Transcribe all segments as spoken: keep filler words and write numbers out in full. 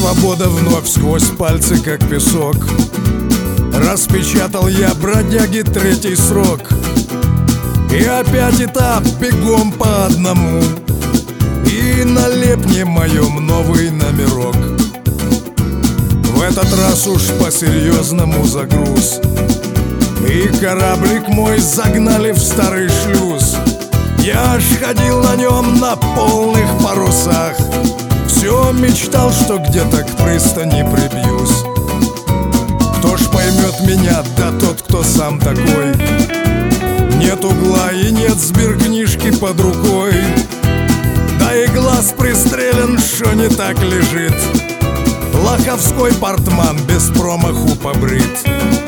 свобода вновь сквозь пальцы, как песок. Распечатал я, бродяги, третий срок. И опять этап, бегом по одному. И на лепне моем новый номерок. В этот раз уж по-серьезному загруз. И кораблик мой загнали в старый шлюз. Я ж ходил на нем на полных парусах. Все мечтал, что где-то к пристани прибьюсь. Кто ж поймет меня, да тот, кто сам такой. Нет угла и нет сберкнижки под рукой. Да и глаз пристрелен, что не так лежит. Лоховской портман без промаху побрит.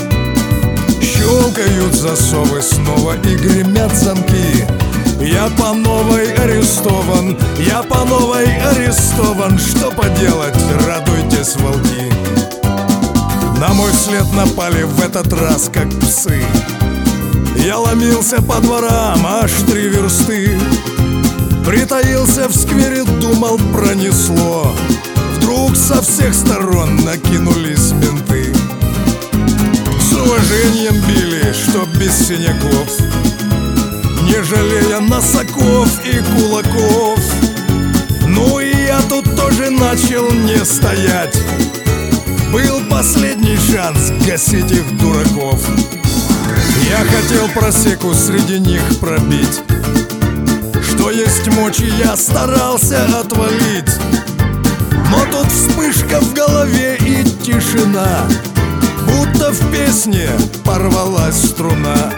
Щелкают засовы снова и гремят замки. Я по новой арестован, я по новой арестован. Что поделать, радуйтесь, волки. На мой след напали в этот раз, как псы. Я ломился по дворам аж три версты. Притаился в сквере, думал, пронесло. Вдруг со всех сторон накинулись менты. С уважением били, чтоб без синяков, не жалея носоков и кулаков. Ну и я тут тоже начал не стоять. Был последний шанс гасить их дураков. Я хотел просеку среди них пробить. Что есть мочи, я старался отвалить. Но тут вспышка в голове и тишина. Будто в песне порвалась струна.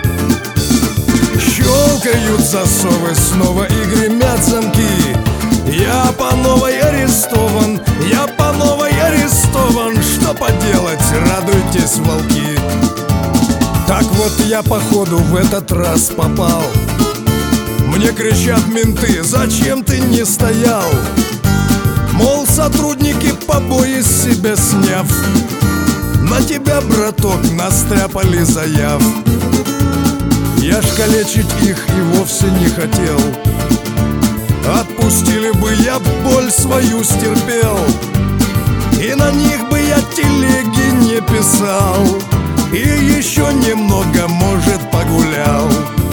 Щелкают засовы снова и гремят замки. Я по новой арестован, я по новой арестован. Что поделать, радуйтесь, волки. Так вот я походу в этот раз попал. Мне кричат менты: зачем ты не стоял? Мол, сотрудники побои с себя сняв, на тебя, браток, настряпали заяв. Я ж калечить их и вовсе не хотел. Отпустили бы, я боль свою стерпел. И на них бы я телеги не писал. И еще немного, может, погулял.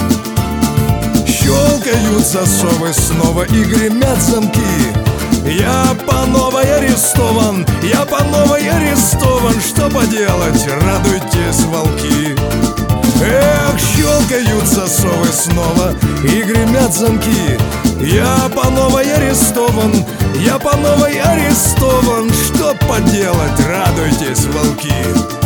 Щелкают засовы снова и гремят замки. Я по новой арестован, я по новой арестован. Что поделать, радуйтесь, волки. Эх, щелкают засовы снова и гремят замки. Я по новой арестован, я по новой арестован. Что поделать, радуйтесь, волки.